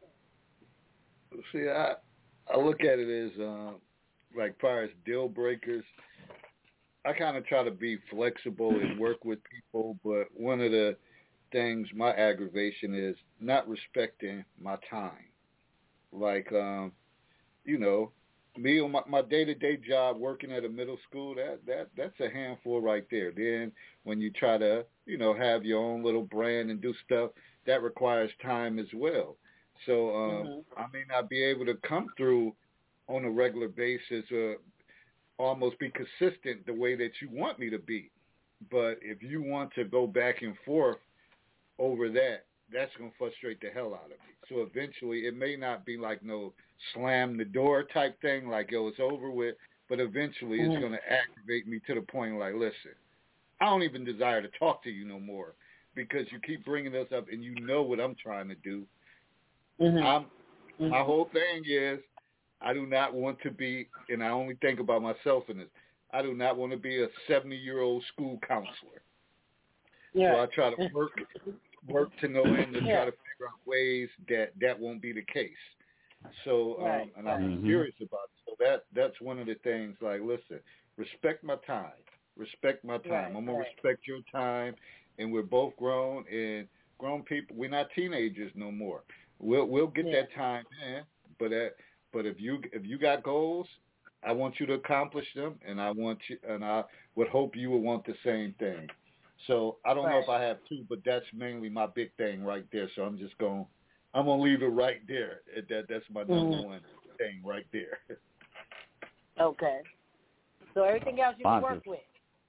See, I I look at it as uh, like far as deal breakers. I kind of try to be flexible and work with people, but one of the things, my aggravation is not respecting my time. Like, um, you know, me on my, my day-to-day job working at a middle school, that, that that's a handful right there. Then when you try to, you know, have your own little brand and do stuff, that requires time as well. So um, mm-hmm. I may not be able to come through on a regular basis or almost be consistent the way that you want me to be. But if you want to go back and forth over that, that's going to frustrate the hell out of me. So eventually it may not be like no slam the door type thing, like, yo, it's over with, but eventually mm-hmm. it's going to aggravate me to the point like, listen, I don't even desire to talk to you no more because you keep bringing this up and you know what I'm trying to do. Mm-hmm. I'm, mm-hmm. My whole thing is I do not want to be, and I only think about myself in this, I do not want to be a seventy-year-old school counselor. Yeah. So I try to work work to no end to yeah. try to figure out ways that that won't be the case. So, right. um, and I'm mm-hmm. curious about it. So that that's one of the things, like, listen, respect my time. Respect my time. Right. I'm going right. to respect your time, and we're both grown, and grown people, we're not teenagers no more. We'll we'll get yeah. that time in, but at, but if you if you got goals, I want you to accomplish them, and I want you, and I would hope you would want the same thing. So I don't right. know if I have two, but that's mainly my big thing right there. So I'm just going, I'm gonna leave it right there. That that's my number mm-hmm. one thing right there. Okay. So everything else you can work with.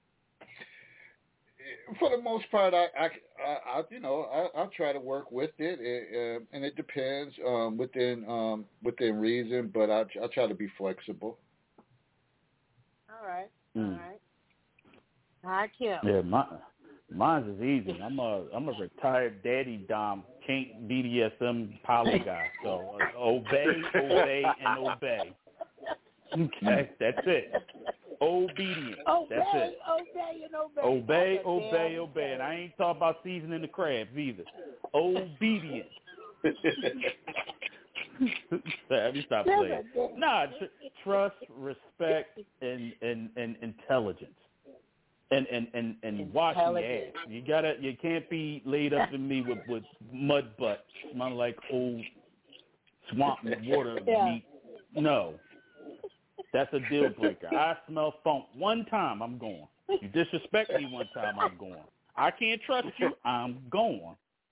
For the most part, I, I, I you know, I, I try to work with it, uh, and it depends um, within um, within reason. But I, I try to be flexible. All right, mm. all right. I can't. Yeah, my, mine's is easy. I'm a I'm a retired daddy dom, kink B D S M poly guy. So uh, obey, obey, and obey. Okay, that's it. Obedience. Obey, that's it. Obey and obey. Obey, obey, obey. And I ain't talking about seasoning the crabs either. Obedience. Let me stop playing. Nah, tr- trust, respect, and, and, and intelligence. And and, and, and washing your ass. You gotta you can't be laid up in me with, with mud butt, smelling like old swamp water yeah. meat. No. That's a deal breaker. I smell funk one time, I'm going. You disrespect me one time, I'm going. I can't trust you, I'm going.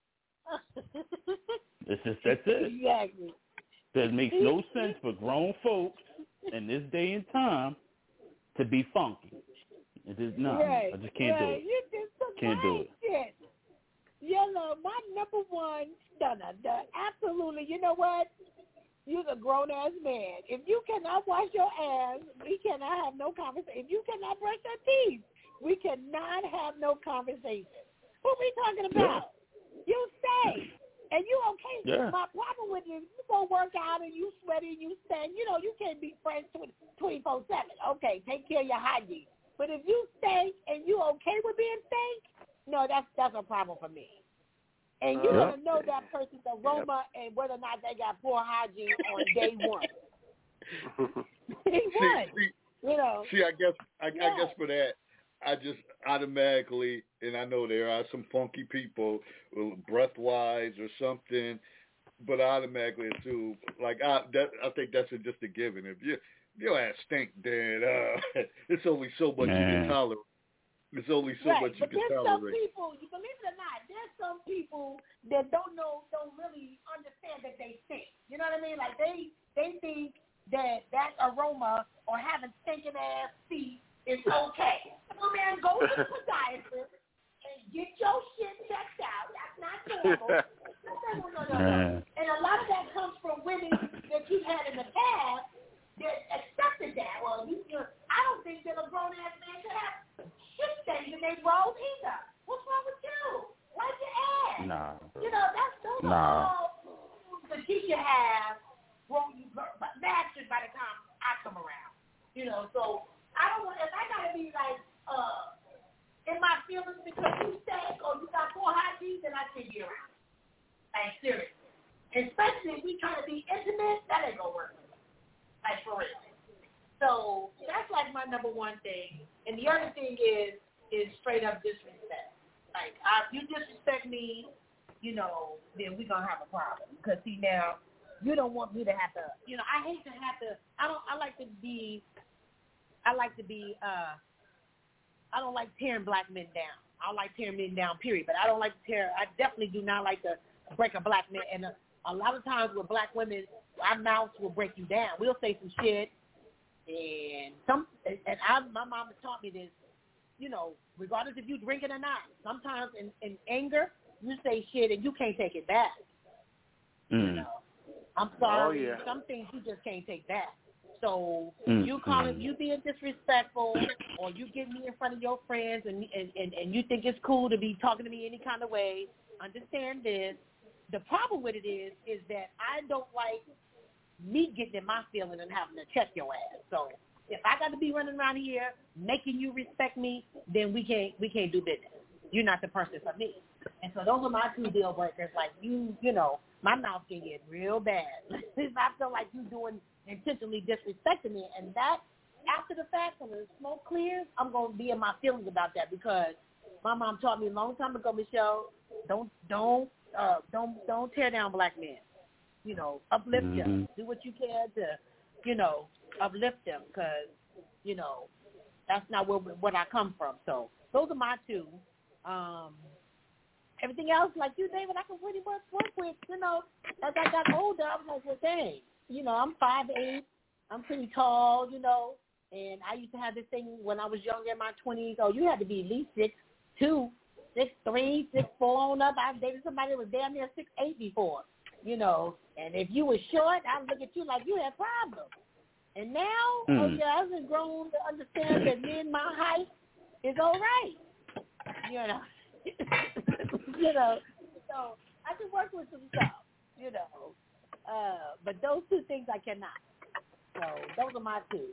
It's just, that's it. Exactly. It makes no sense for grown folks in this day and time to be funky. It is not. Right, I just can't right. do it. You just can't do it. Shit. Yellow, my number one stunner. The, absolutely. You know what? You're a grown-ass man. If you cannot wash your ass, we cannot have no conversation. If you cannot brush your teeth, we cannot have no conversation. What are we talking about? Yeah. You stay. And you okay. Yeah. My problem with you, you go work out and you sweaty and you stink. You know, you can't be friends twenty-four seven. Okay, take care of your hygiene. But if you stink and you okay with being stink, no, that's that's a problem for me. And you're uh, going to know that person's aroma yep. and whether or not they got poor hygiene on day one. Day one. See, you know. See, I guess I, yeah. I guess for that, I just automatically, and I know there are some funky people, breath-wise or something, but I automatically assume, like, I that I think that's a, just a given. If you, your ass stink, then uh, it's only so much Man. you can tolerate. It's only so right, much you but can there's tolerate. Some people, you believe it or not, there's some people that don't know, don't really understand that they stink. You know what I mean? Like they, they think that that aroma or having stinking ass feet is okay. So man, go to the podiatrist and get your shit checked out. That's not normal. no, no, no, no, no. And a lot of that comes from women that you've had in the past that accepted that. Well, you, I don't think that a grown ass man should have shit stains in their rolls either. What's wrong with you? Wipe your ass. Nah. You know, that's those nah. are all the teeth you have when you mastered by the time I come around. You know, so I don't want if I gotta be like uh in my feelings because you stink or you got poor hygiene, then I can't be around. Like seriously. Especially if we try to be intimate, that ain't gonna work. Like for real. So that's like my number one thing. And the other thing is is straight up disrespect. Like, I, if you disrespect me, you know, then we're going to have a problem. Because, see, now, you don't want me to have to, you know, I hate to have to, I don't, I like to be, I like to be, uh, I don't like tearing black men down. I don't like tearing men down, period. But I don't like to tear, I definitely do not like to break a black man. And a, a lot of times with black women, our mouths will break you down. We'll say some shit. And some, and I, my mom has taught me this, you know, regardless if you drink it or not, sometimes in, in anger, you say shit and you can't take it back. Mm. You know, I'm sorry. Oh, yeah. Some things you just can't take back. So Mm. you calling, mm. you being disrespectful, or you get me in front of your friends, and, and and and you think it's cool to be talking to me any kind of way. Understand this. The problem with it is, is that I don't like me getting in my feelings and having to check your ass. So if I got to be running around here making you respect me, then we can't we can't do business. You're not the person for me. And so those are my two deal breakers. Like, you, you know, my mouth can get real bad if I feel like you doing intentionally disrespecting me. And that, after the fact, when the smoke clears, I'm going to be in my feelings about that, because my mom taught me a long time ago, Michelle, don't don't uh, don't don't tear down black men. You know, uplift mm-hmm. them. Do what you can to, you know, uplift them, because, you know, that's not where what I come from. So those are my two. Um, everything else, like you, David, I can pretty much work with. You know, as I got older, I was like, well, dang, you know, I'm five eight, I'm pretty tall, you know, and I used to have this thing when I was younger in my twenties. Oh, you had to be at least six two, six three, six four on up. I dated somebody that was damn near six eight before, you know, and if you were short, I would look at you like you had problems. And now, mm. oh yeah, I've been grown to understand that me and my height is all right. You know, you know, so I can work with some stuff, you know, uh, but those two things I cannot. So those are my two.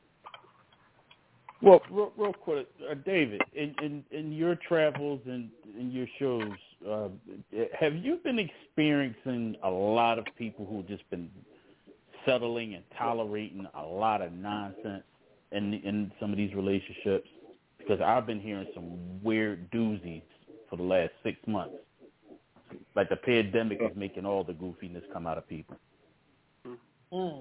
Well, real, real quick, uh, David, in, in, in your travels and in your shows, uh, have you been experiencing a lot of people who've just been settling and tolerating a lot of nonsense in in some of these relationships? Because I've been hearing some weird doozies for the last six months. Like the pandemic is making all the goofiness come out of people. Mm.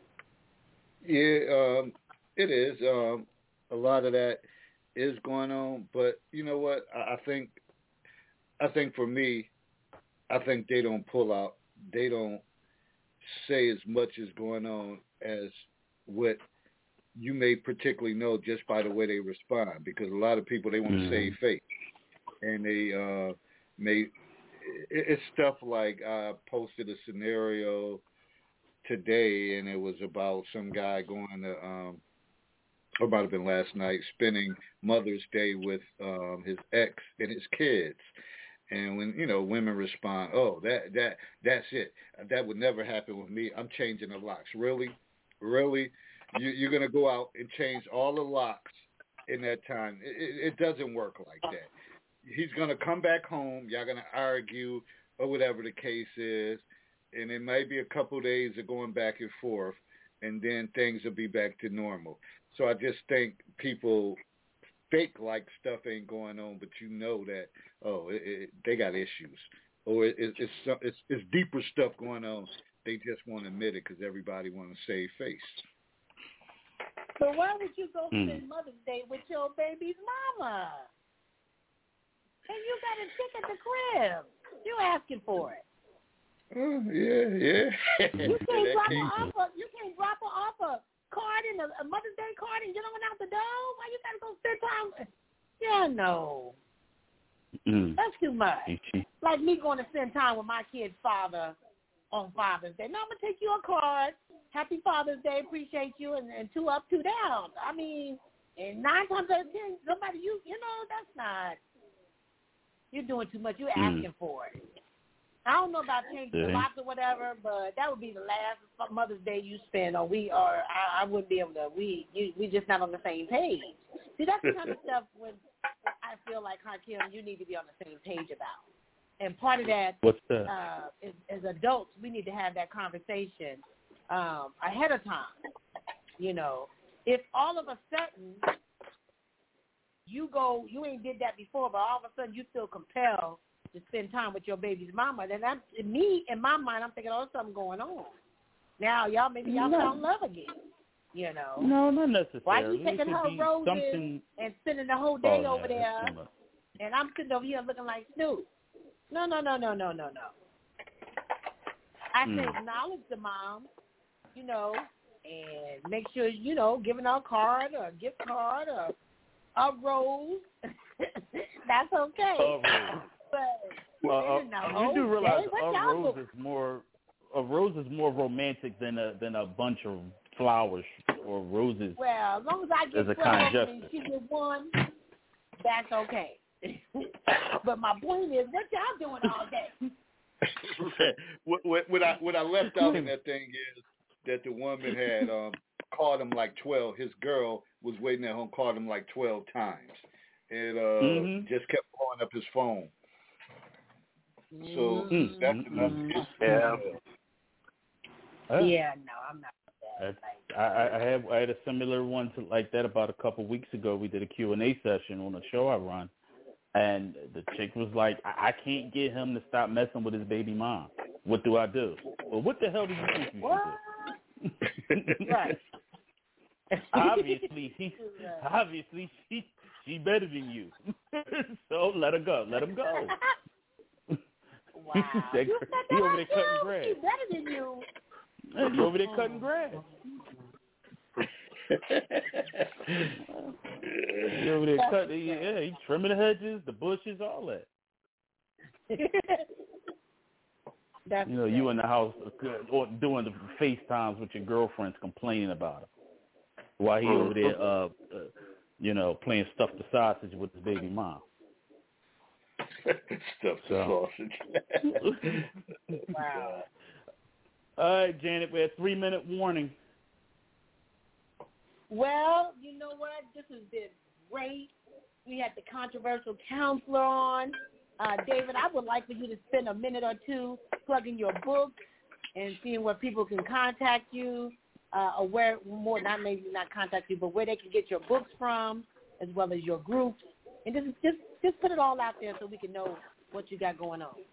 Yeah, um, it is. Um, a lot of that is going on, but you know what? I, I think, I think for me, I think they don't pull out. They don't say as much is going on as what you may particularly know just by the way they respond, because a lot of people, they want to mm-hmm. save face, and they uh, may. It's stuff like I posted a scenario today, and it was about some guy going to, um, or might have been last night, spending Mother's Day with um, his ex and his kids. And when, you know, women respond, oh, that that that's it. That would never happen with me. I'm changing the locks. Really? Really? You, you're going to go out and change all the locks in that time? It, it doesn't work like that. He's going to come back home. Y'all going to argue or whatever the case is. And it might be a couple of days of going back and forth, and then things will be back to normal. So I just think people fake like stuff ain't going on, but you know that, oh, it, it, they got issues. Or it, it, it's, it's it's deeper stuff going on. They just want to admit it because everybody want to save face. So why would you go mm. spend Mother's Day with your baby's mama? And you got a chick at the crib. You asking for it. Oh, yeah, yeah. You can't drop her off a, you can't drop her off a card in a, a Mother's Day card and get on out the door? Why you gotta go spend time with? Yeah, no. Mm. That's too much. Like me going to spend time with my kid's father on Father's Day. No, I'm gonna take you a card. Happy Father's Day, appreciate you, and, and two up, two down. I mean, and nine times out of ten, somebody you you know, that's not, you're doing too much. You're asking mm. for it. I don't know about changing yeah. the locks or whatever, but that would be the last Mother's Day you spend, or we, or I, I wouldn't be able to. We, you, we just not on the same page. See, that's the kind of stuff when I feel like, Hakeem, you need to be on the same page about. And part of that, What's that? Uh, is, as adults, we need to have that conversation um, ahead of time. You know, if all of a sudden you go, you ain't did that before, but all of a sudden you feel compelled to spend time with your baby's mama, then I'm, me, in my mind, I'm thinking, oh, something going on. Now, y'all, maybe y'all no. fell in love again, you know. No, not necessarily. Why you taking her roses something... and spending the whole day oh, over yeah, there, and I'm sitting over here looking like Snoop? No, no, no, no, no, no, no. I mm. say acknowledge the mom, you know, and make sure, you know, giving her a card or a gift card or a rose. That's okay. A rose. But uh, you, know, uh, you do realize hey, a rose is more a rose is more romantic than a than a bunch of flowers or roses. Well, as long as I get twelve and she get one, that's okay. But my point is, what y'all doing all day? what, what, what I what I left out in that thing is that the woman had um, called him like twelve. His girl was waiting at home, called him like twelve times, and uh, mm-hmm. just kept blowing up his phone. So mm-hmm. that's enough. Yeah. Uh, yeah, no, I'm not. I, I, I have I had a similar one to, like that about a couple weeks ago. We did a Q and A session on a show I run, and the chick was like, I, I can't get him to stop messing with his baby mom. What do I do? Well, what the hell do you think you should do? Right. obviously, he, obviously, she, she better than you. So let her go. Let him go. Wow. he you he over there cutting grass. He's better than you. He over there cutting grass. he over there cutting. Yeah, he trimming the hedges, the bushes, all that. That's you know, great. you in the house or doing the FaceTimes with your girlfriends, complaining about him, while he over there, uh, uh, you know, playing stuff the sausage with his baby mom. Stuff the so. sausage. Wow. All right, Janet, we had a three-minute warning. Well, you know what? This has been great. We had the controversial counselor on. Uh, David, I would like for you to spend a minute or two plugging your books and seeing where people can contact you, uh, or where more, not maybe not contact you, but where they can get your books from, as well as your groups. And just, just, just put it all out there so we can know what you got going on.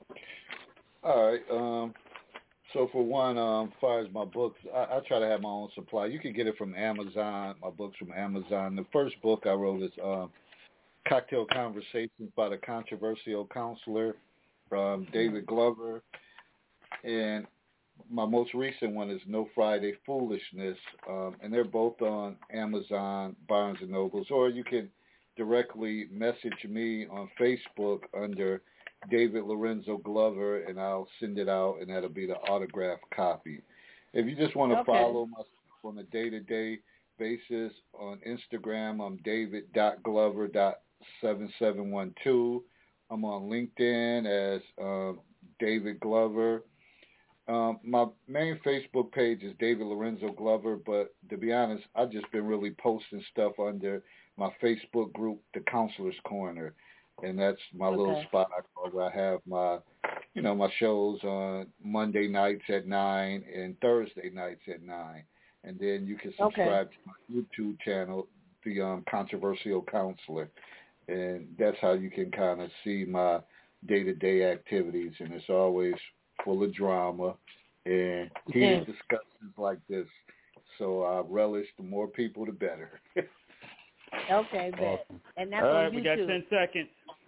All right. Um, so for one, um, as far as my books, I, I try to have my own supply. You can get it from Amazon, my books from Amazon. The first book I wrote is um, Cocktail Conversations by the Controversial Counselor from David Glover. And my most recent one is No Friday Foolishness. Um, and they're both on Amazon, Barnes and Nobles, or you can directly message me on Facebook under David Lorenzo Glover, and I'll send it out, and that'll be the autographed copy. If you just want to okay. follow myself on a day-to-day basis on Instagram, I'm david dot glover dot seven seven one two. I'm on LinkedIn as um, David Glover. Um, my main Facebook page is David Lorenzo Glover, but to be honest, I've just been really posting stuff under my Facebook group, The Counselor's Corner, and that's my okay. little spot I call where I have my, you know, my shows on Monday nights at nine and Thursday nights at nine, and then you can subscribe okay. to my YouTube channel, The um, Controversial Counselor, and that's how you can kind of see my day-to-day activities, and it's always full of drama and heated okay. discussions like this. So I relish the more people, the better. Okay, bet. Awesome. And that's all on right, YouTube. We got ten seconds.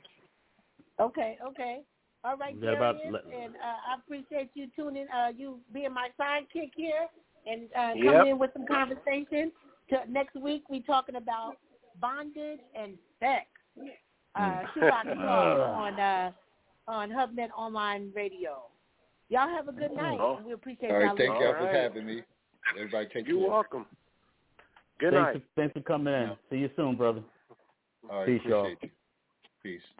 Okay, okay. All right, Darius, about, and uh, I appreciate you tuning, uh, you being my sidekick here and uh, coming yep. in with some conversation. To, next week, we're talking about bondage and sex. Uh, Tupac on uh, on HubNet Online Radio. Y'all have a good night. Oh. We appreciate all right, y'all. Thank y'all right. for having me. Everybody take You're care. You're welcome. Good thanks night. For, thanks for coming in. See you soon, brother. All right, Peace, appreciate y'all. you. Peace.